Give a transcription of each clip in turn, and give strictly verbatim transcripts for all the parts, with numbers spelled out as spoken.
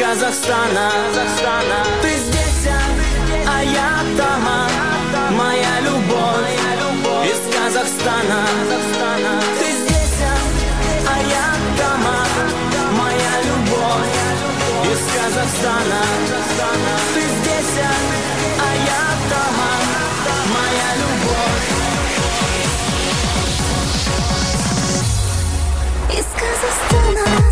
Казахстана. Ты здесь, а я там, моя любовь из Казахстана. Ты здесь, а я там, моя любовь из Казахстана. Ты здесь, а я там, моя любовь из Казахстана.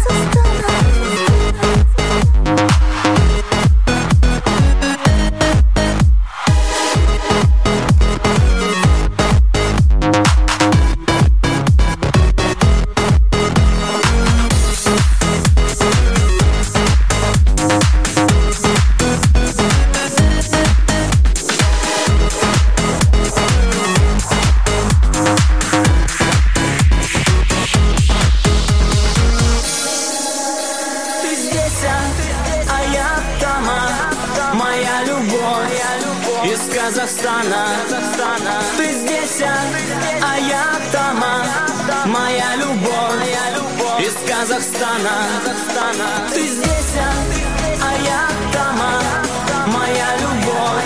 А я там, моя любовь из Казахстана. Ты здесь, а я там, моя любовь из Казахстана. Ты здесь, а я там, моя любовь.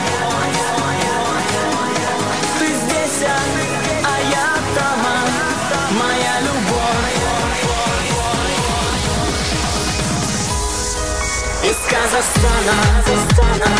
Ты здесь, а я там, моя любовь из Казахстана.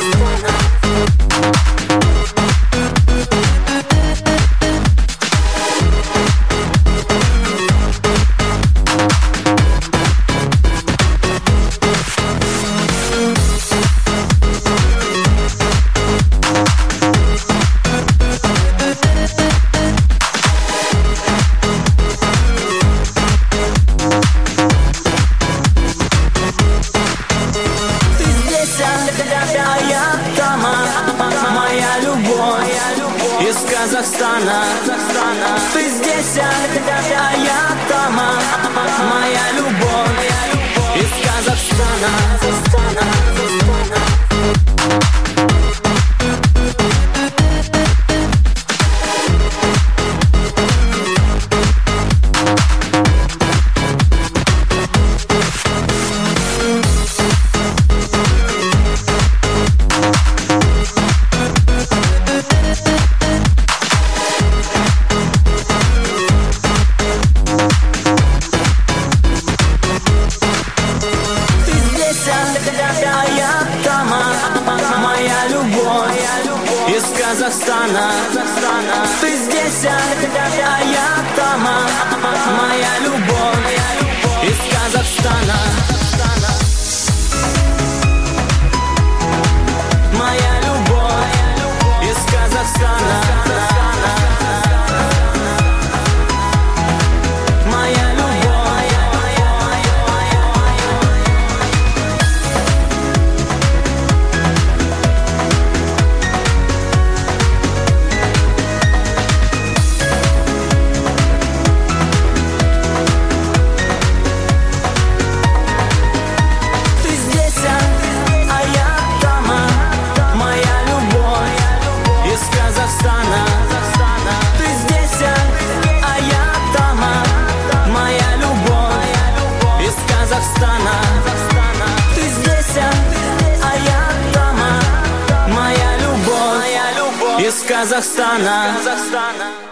А я там, моя любовь из Казахстана. Ты здесь, а я там, моя любовь из Казахстана. А я там, моя любовь из Казахстана. Ты здесь, а я там, моя любовь из Казахстана. Моя любовь из Казахстана. Ты здесь, а я там, моя любовь из Казахстана.